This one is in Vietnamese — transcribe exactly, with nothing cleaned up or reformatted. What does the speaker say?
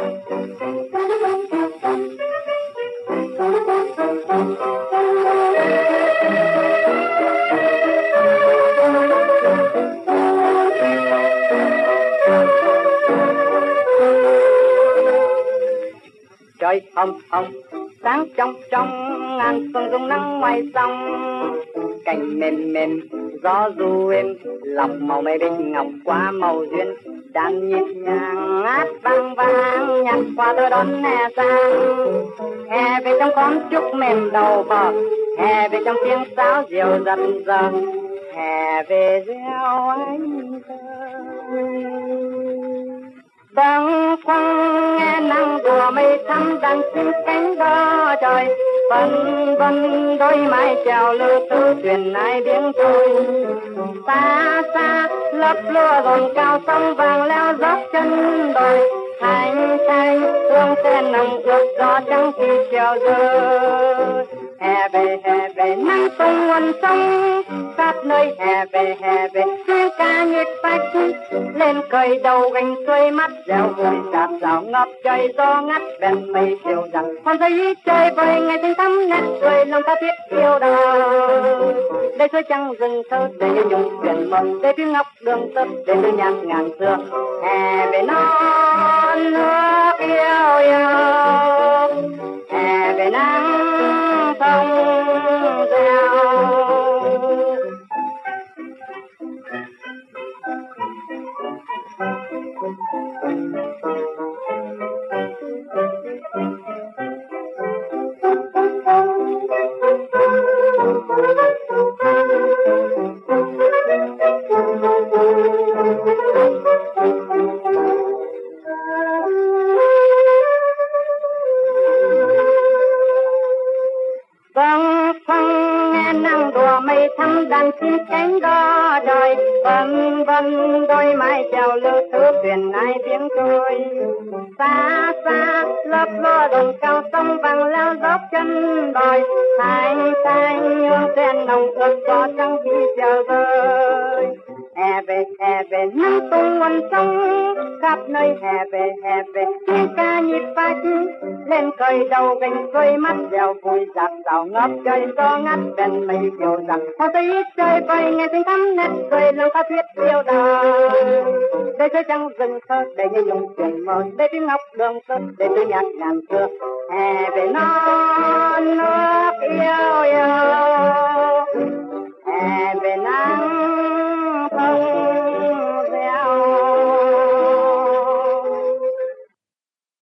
Trời hồng hồng sáng trong trong ngàn phương dung nắng ngoài sông, cành mềm mềm gió du êm lọc màu mây bích ngọc qua màu duyên, đàn nhịp nhàng hát vang vang nhạc qua tôi đón hè sang. Hè về trong con trúc mềm đầu bờ, hè về trong tiếng sáo diều dần dần, hè về gieo anh thơ. Bâng khuâng nghe nắng đùa mây thắm đàn chim cánh đo trời, vân vân đôi mái chèo lư tư thuyền ai biển trôi. Xa xa lấp lúa rộn cao sông vàng leo dốc chân đồi, thanh thanh hương sen nồng ướt gió trắng khi chiều rơi. Hè về hè về nắng tung nguồn sông khắp nơi, hè về hè về tiếng ca nhịp phách lên cởi đầu gánh xuôi mắt dẻo vui đạp dạo ngập trời gió ngắt bèn mây chiều rằng con thấy chơi vơi ngày tình thắm nét cười lòng ta biết yêu đời. Đây suối trăng rừng thơ để như nhung thuyền mộng, để phim ngọc đường tấp để như nhạc ngàn xưa. Hè về non nước yêu yêu, hè về nắng sông reo. Vâng vâng nghe nắng đùa mây thắm đàn chim cánh đo trời, vân vân đôi mái chèo lư thứ thuyền ai tiếng trôi. Xa xa lấp ló đồn cao sông vàng leo dốc chân đồi, thanh thanh hương sen nồng ướt gió trắng khi chiều rơi. Hè về hè về nắng tung nguồn sông khắp nơi, hè về hè về tiếng ca nhịp phách lên cởi đầu gánh xuôi mắt dẻo vui dạt dạo ngập trời gió ngắt bèn mây chiều rằng con thấy chơi vơi ngày tình thắm nét cười lòng ta thuyết yêu đời. Đây suối trăng rừng thơ để như nhung thuyền mơ, để tiếng ngọc đường tơ để tôi nhạc ngàn xưa. Hè về non nước yêu yêu,